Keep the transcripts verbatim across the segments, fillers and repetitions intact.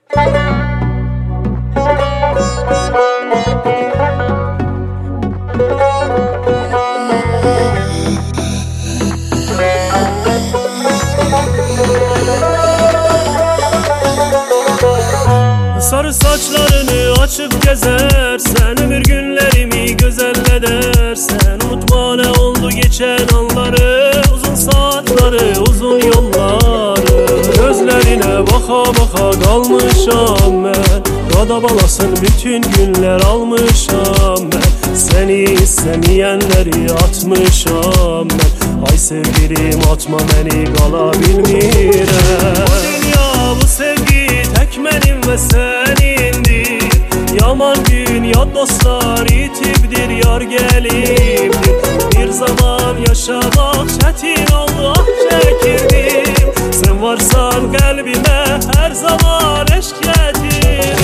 Sarı saçlarını açıp gezersen, ömür günlerimi güzel edersen, unutma ne oldu geçen anları, uzun saatleri, uzun yolları. Gözlerine baka baka kalmışam ben, Dada balasın bütün günler almışam ben. Seni istemeyenleri atmışam ben. Ay sevgilim atma beni, kalabilmirem. Bu dünya bu sevgi tek benim ve senindir. Yaman gün ya dostlar itibdir, yar gelimdir. Bir zaman yaşamak çetin oldu, ah çekirdim. Sen varsan kalbime her zaman eşk getirir.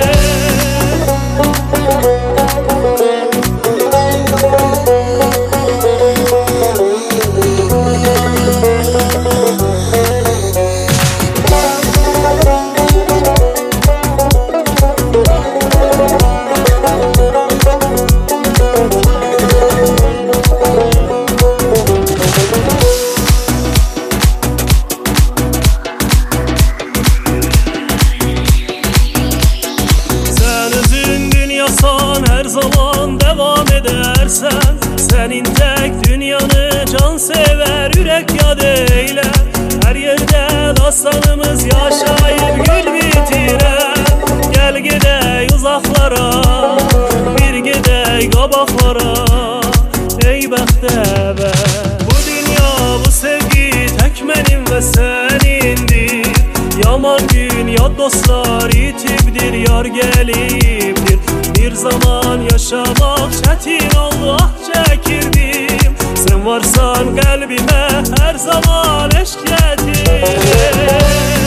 Her zaman devam edersen, senin tek dünyanı can sever yürek yad eyler. Her yerde dastanımız yaşayıp gül bitiren. Gel gidey uzaklara, bir gidey kabaklara, ey bəxtəvər. Bu dünya bu sevgi tek benim ve senindir. Yaman gün ya dostlar itibdir, yar gelipdir. Bir zaman yaşamak çetin oldu, ah çekirdim. Sen varsan kalbime her zaman eşk getirir.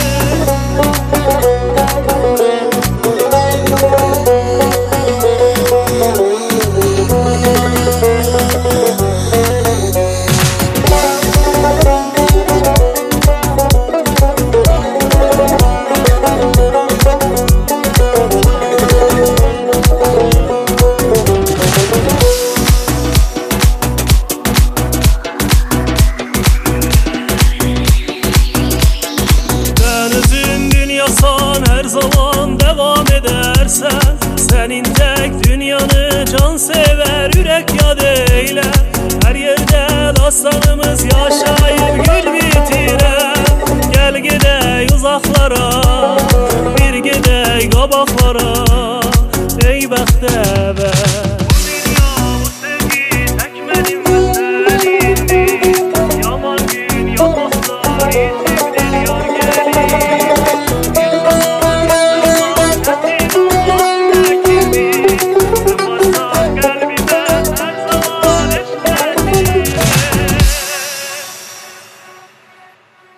Her zaman devam edersen, senin tek dünyanı can sever yürek yad eyler. Her yerde dastanımız yaşayıp gül bitiren. Gel gidelim